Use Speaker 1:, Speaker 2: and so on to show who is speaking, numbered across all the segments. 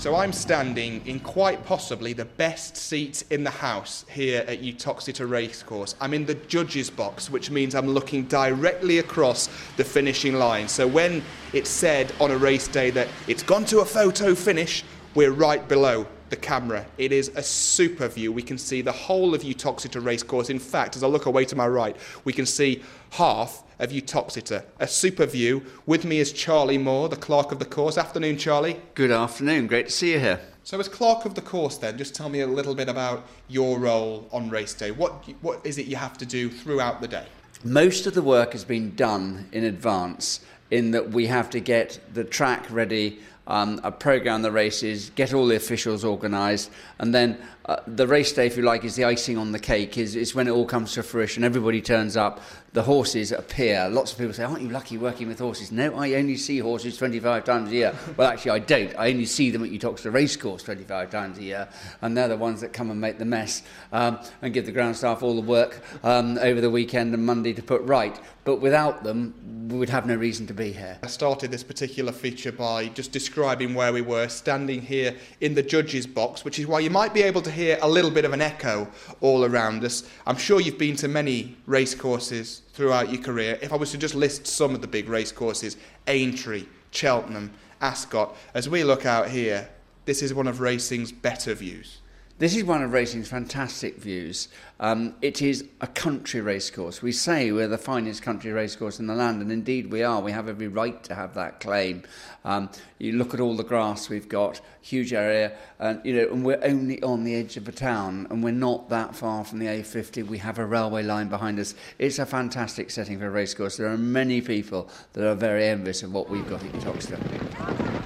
Speaker 1: So I'm standing in quite possibly the best seat in the house here at Uttoxeter Racecourse. I'm in the judges' box, which means I'm looking directly across the finishing line. So when it's said on a race day that it's gone to a photo finish, we're right below the camera. It is a super view. We can see the whole of Uttoxeter Racecourse. In fact, as I look away to my right, we can see half of Uttoxeter. A super view. With me is Charlie Moore, the clerk of the course. Afternoon, Charlie.
Speaker 2: Good afternoon. Great to see you here.
Speaker 1: So as clerk of the course then, just tell me a little bit about your role on race day. What is it you have to do throughout the day?
Speaker 2: Most of the work has been done in advance, in that we have to get the track ready, program the races, get all the officials organised, and then the race day, if you like, is the icing on the cake, is when it all comes to fruition. Everybody turns up, the horses appear. Lots of people say, aren't you lucky working with horses? No, I only see horses 25 times a year. Well, actually, I don't. I only see them at Uttoxeter Racecourse 25 times a year, and they're the ones that come and make the mess and give the ground staff all the work over the weekend and Monday to put right. But without them, we would have no reason to be here.
Speaker 1: I started this particular feature by just describing where we were, standing here in the judges' box, which is why you might be able to hear a little bit of an echo all around us. I'm sure you've been to many racecourses throughout your career. If I was to just list some of the big racecourses, Aintree, Cheltenham, Ascot, as we look out here, this is one of racing's better views.
Speaker 2: This is one of racing's fantastic views. It is a country racecourse. We say we're the finest country racecourse in the land, and indeed we are. We have every right to have that claim. You look at all the grass we've got, huge area, and we're only on the edge of a town, and we're not that far from the A50. We have a railway line behind us. It's a fantastic setting for a racecourse. There are many people that are very envious of what we've got at Uttoxeter.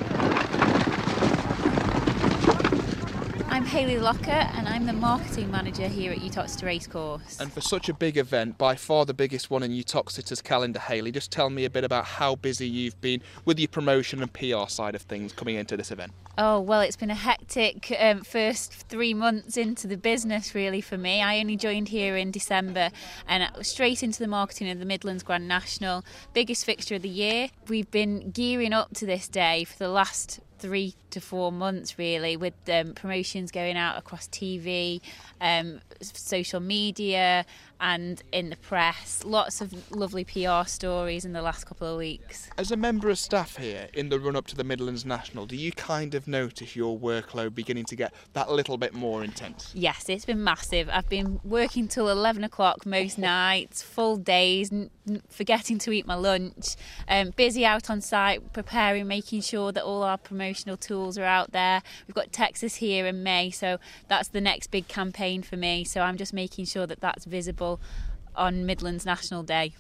Speaker 3: I'm Hayley Locker and I'm the marketing manager here at Uttoxeter Racecourse.
Speaker 1: And for such a big event, by far the biggest one in Uttoxeter's calendar, Hayley, just tell me a bit about how busy you've been with your promotion and PR side of things coming into this event.
Speaker 3: Oh, well, it's been a hectic first 3 months into the business, really, for me. I only joined here in December and straight into the marketing of the Midlands Grand National, biggest fixture of the year. We've been gearing up to this day for the last 3 to 4 months, really, with promotions going out across TV, social media and in the press. Lots of lovely PR stories in the last couple of weeks.
Speaker 1: As a member of staff here in the run-up to the Midlands National, do you kind of notice your workload beginning to get that little bit more intense?
Speaker 3: Yes, it's been massive. I've been working till 11 o'clock most nights, full days, forgetting to eat my lunch, busy out on site, preparing, making sure that all our promotional tools are out there. We've got Texas here in May, so that's the next big campaign for me. So I'm just making sure that that's visible on Midlands National Day.